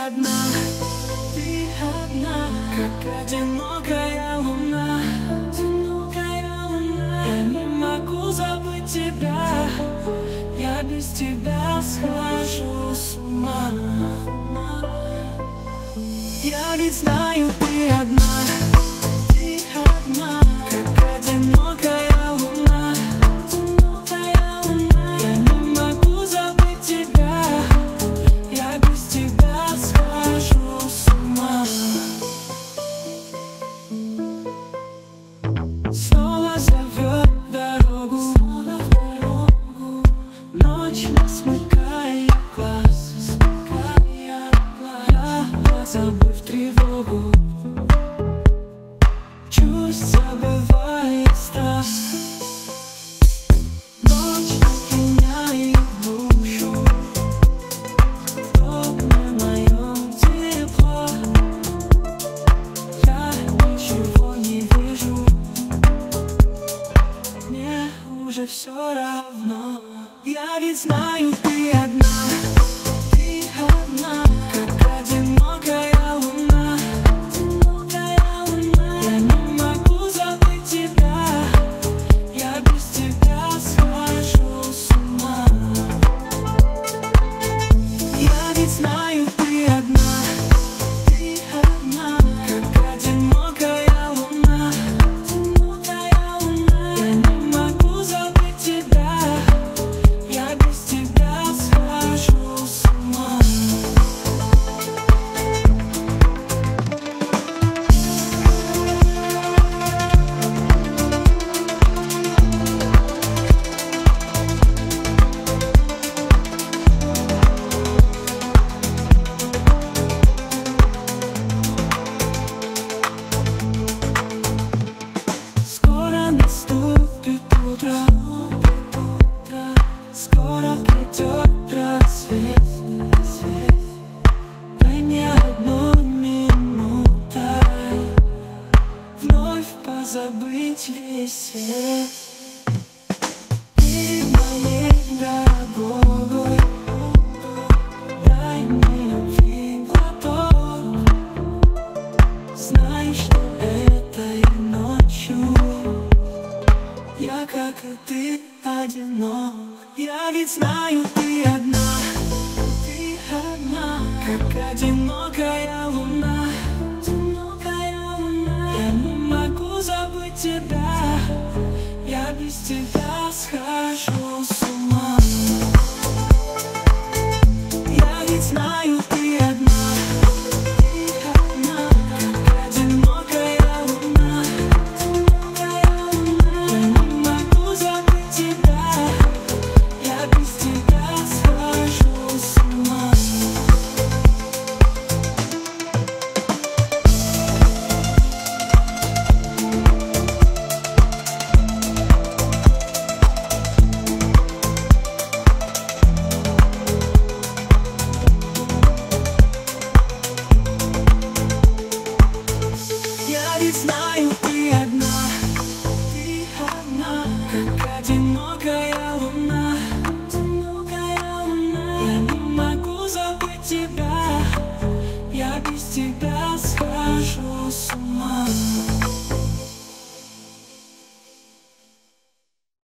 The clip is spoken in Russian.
одна, как одинокая луна. Я не могу забыть тебя, я без тебя схожу с ума. Я ведь знаю, ты одна, как одинокая луна. Я не могу забыть тебя, я без тебя схожу с ума. Снова зовет дорогу, ночь не смыкает глаз, я забыв тревогу, чувств забывает страх. Ночь опьяняет душу, в доме моем тепло. Я ничего не вижу, мне уже все равно. Я ведь знаю, ты одна, как одинокая луна. Я не могу забыть тебя, я без тебя схожу с ума. Я ведь знаю, ты одна, как одинокая луна. Я не могу забыть тебя, я без тебя схожу с ума. Скоро наступит утро, скоро придет рассвет. Дай мне одну минуту вновь позабыть весь свет. Ты моей дорогой, дай мне любви глоток. Знай, что этой ночью я, как и ты, одинок. Я ведь знаю, ты одна, как одинокая луна. Я не могу забыть тебя, я без тебя схожу с ума. Я ведь знаю, ты